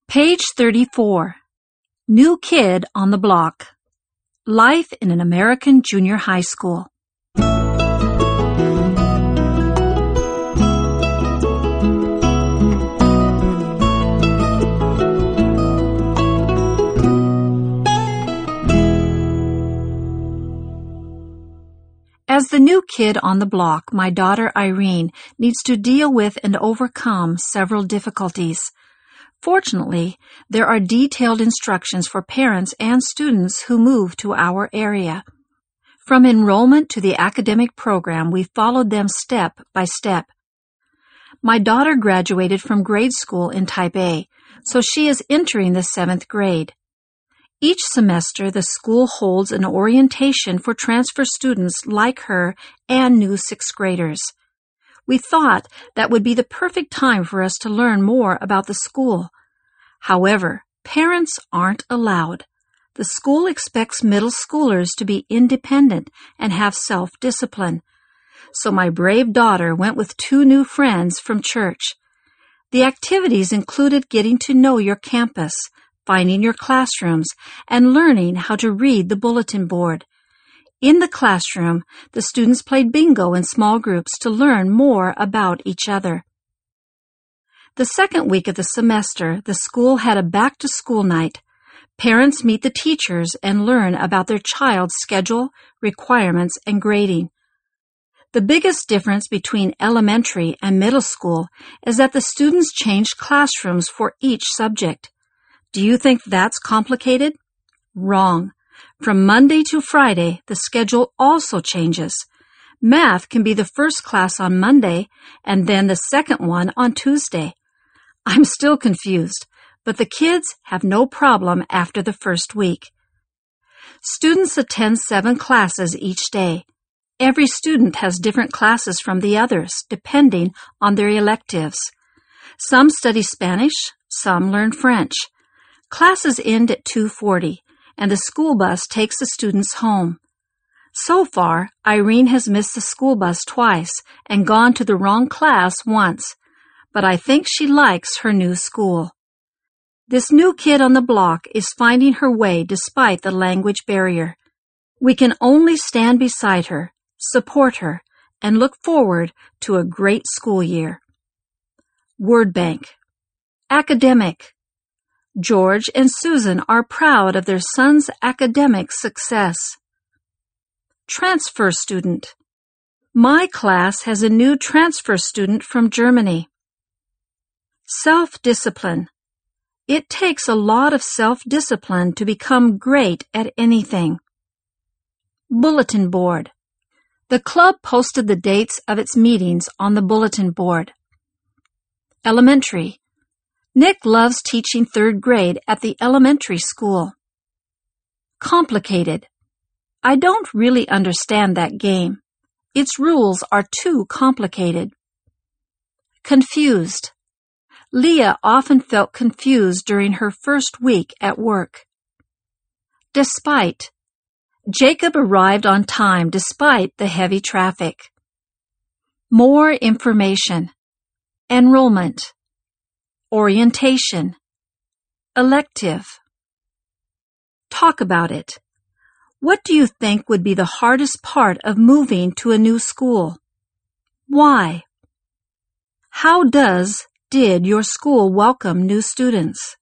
Page 34. New Kid on the Block. Life in an American Junior High School. As the new kid on the block, my daughter Irene needs to deal with and overcome several difficulties. Fortunately, there are detailed instructions for parents and students who move to our area. From enrollment to the academic program, we followed them step by step. My daughter graduated from grade school in Type A, so she is entering the 7th grade. Each semester, the school holds an orientation for transfer students like her and new 6th graders. We thought that would be the perfect time for us to learn more about the school. However, parents aren't allowed. The school expects middle schoolers to be independent and have self-discipline. So my brave daughter went with 2 new friends from church. The activities included getting to know your campus, finding your classrooms, and learning how to read the bulletin board. In the classroom, the students played bingo in small groups to learn more about each other. The second week of the semester, the school had a back-to-school night. Parents meet the teachers and learn about their child's schedule, requirements, and grading. The biggest difference between elementary and middle school is that the students changed classrooms for each subject. Do you think that's complicated? Wrong. From Monday to Friday, the schedule also changes. Math can be the first class on Monday and then the second one on Tuesday. I'm still confused, but the kids have no problem after the first week. Students attend 7 classes each day. Every student has different classes from the others, depending on their electives. Some study Spanish, some learn French. Classes end at 2:40. And the school bus takes the students home. So far, Irene has missed the school bus twice and gone to the wrong class once, but I think she likes her new school. This new kid on the block is finding her way despite the language barrier. We can only stand beside her, support her, and look forward to a great school year. Word bank. Academic. George and Susan are proud of their son's academic success. Transfer student. My class has a new transfer student from Germany. Self-discipline. It takes a lot of self-discipline to become great at anything. Bulletin board. The club posted the dates of its meetings on the bulletin board. Elementary. Nick loves teaching 3rd grade at the elementary school. Complicated. I don't really understand that game. Its rules are too complicated. Confused. Leah often felt confused during her first week at work. Despite. Jacob arrived on time despite the heavy traffic. More information. Enrollment. Orientation. Elective. Talk about it. What do you think would be the hardest part of moving to a new school? Why? How did your school welcome new students?